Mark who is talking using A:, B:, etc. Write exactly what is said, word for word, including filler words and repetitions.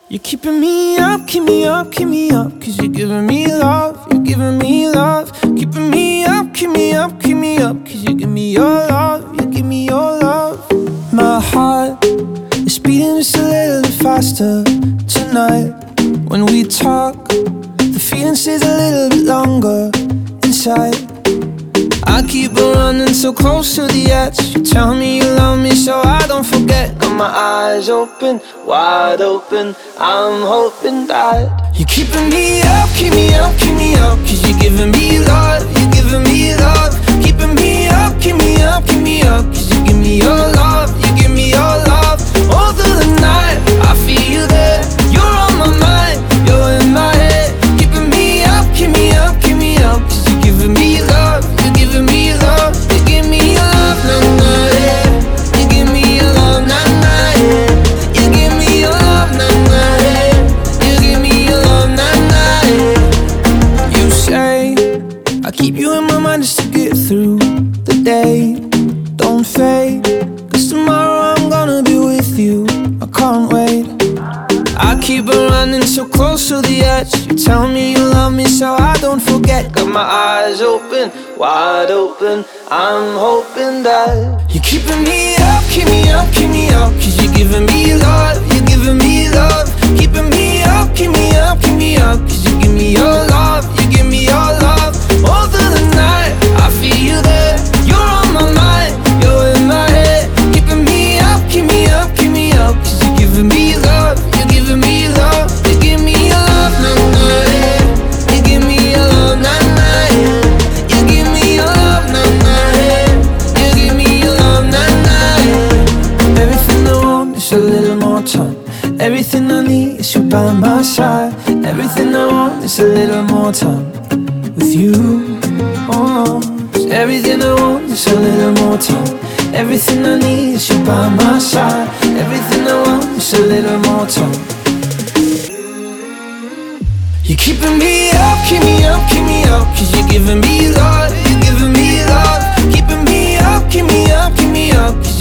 A: You're keeping me up, keep me up, keep me up, cause you're giving me love, you're giving me love. Keeping me up, keep me up, keep me up, cause you give me your love, you give me your love. My heart is beating just a little bit faster tonight. When we talk, the feeling stays a little bit longer inside. I keep on running so close to the edge. You tell me you love me so I don't forget. Got my eyes open, wide open, I'm hoping that you're keeping me up, keep me up, keep me up, cause you're giving me love, you're giving me love. Keeping me up, keep me up, keep me up, cause you give me your love, you give me your love. All through the night, I feel you there. You're on my mind, you're in my head. Keeping me up, keep me up, keep me up, cause you're giving me love, you're giving me love. You give me your love, nah, nah, yeah. You give me your love, nah, nah, yeah. You give me your love, nah, nah, yeah. You give me your love, nah, nah, yeah. You say I keep you in my mind just to get through the day. Don't fade, cause tomorrow I'm gonna be with you. I can't wait. I keep on running so close to the edge. You tell me you love me so I don't forget. Got my eyes open, wide open, I'm hoping that you're keeping me up, keep me up, keep me up, cause you're giving me love, you're giving me love. Keeping me up, keep me up, keep me up, cause you give me your love, you give me your love. All through the night, I feel you there. You're on my mind, you're in my head. Keeping me up, keep me up, keep me up, cause you're giving me love, you're giving me love. You give me your love, nah, nah, yeah. You give me your love, nah, nah, yeah. You give me your love, nah, nah, yeah. You give me your love, nah, nah, yeah. Everything I want is a little more time. Everything I need is you by my side. Everything I want is a little more time with you. Oh, 'cause everything I want is a little more time. Everything I need is you by my side. Everything I want is a little more time. You're keeping me up, keep me up, keep me up, cause you're giving me love, you're giving me love. Keeping me up, keep me up, keep me up, cause